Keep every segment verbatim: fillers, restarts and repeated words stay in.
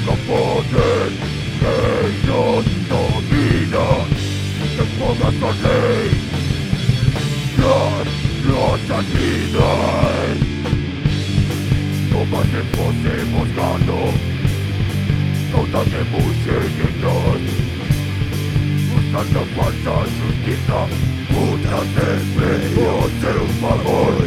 tengo poder que nos domina, que pongas tu ley, nos los asesinas. No más tiempo hemos ganado, todas de muchos buscando falsa justicia, putas de ser un favor.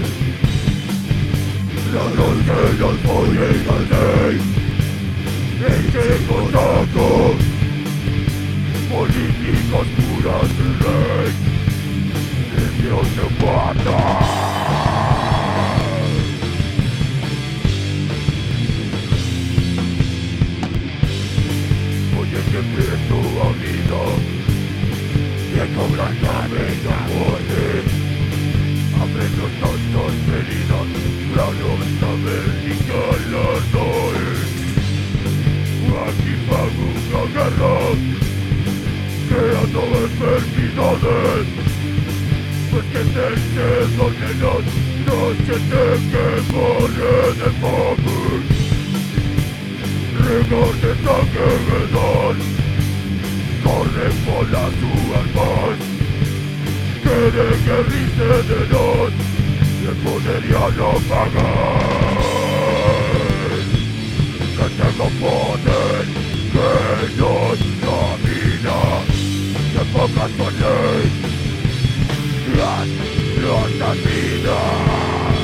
La noche nos voy a ganar, este contacto, políticos puras de ley, de Dios se mata. Oye que pierdo a vida, que cobran cabeza muerte, abre los tontos heridos, claro saber ni galardón. Aquí pago una guerra, creando enfermedades, pues que desde donde las noches de que corre de favor. Regar de sangre verdad, corre por las almas, quiere que rise de nos, el poder ya no pagar. Que tengo poder, que nos domina, que pongas tu ley, las, las asesinas.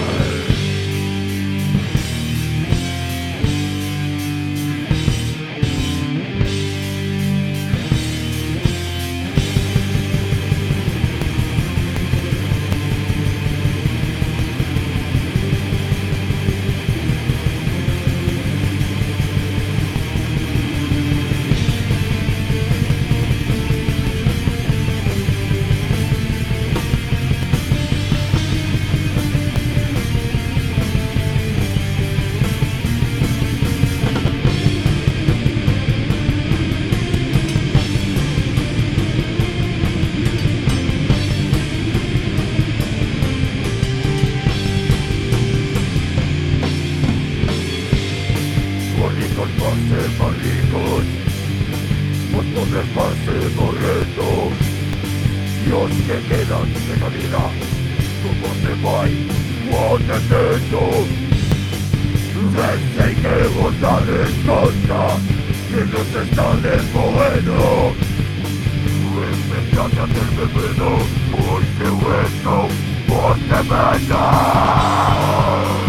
Más ricos, pues poder más correcto. Dios que quedan de la vida, como se va o detento. Desde que votar en contra, que nos está de bueno. Empezás a hacerme pedo, hoy te vuelto, vos te metas.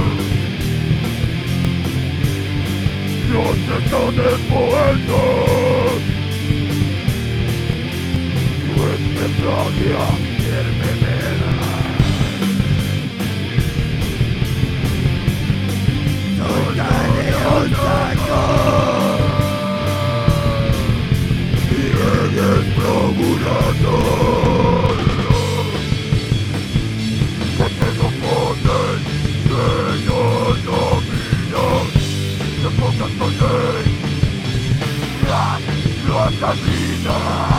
Dios está despoendo, nuestra gloria enfermedad. Soltaré un saco y eres procurador. Porque no poder que no domina, que pongas tu ley, las, las asesinas.